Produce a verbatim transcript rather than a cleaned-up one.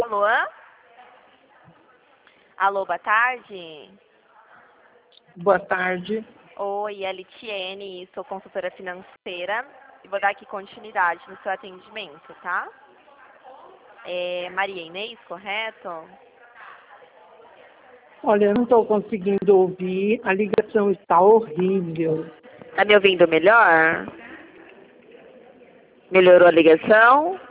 Alô? Alô, boa tarde. Boa tarde. Oi, é Litiene, sou consultora financeira e vou dar aqui continuidade no seu atendimento, tá? É Maria Inês, correto? Olha, eu não estou conseguindo ouvir, a ligação está horrível. Tá me ouvindo melhor? Melhorou a ligação?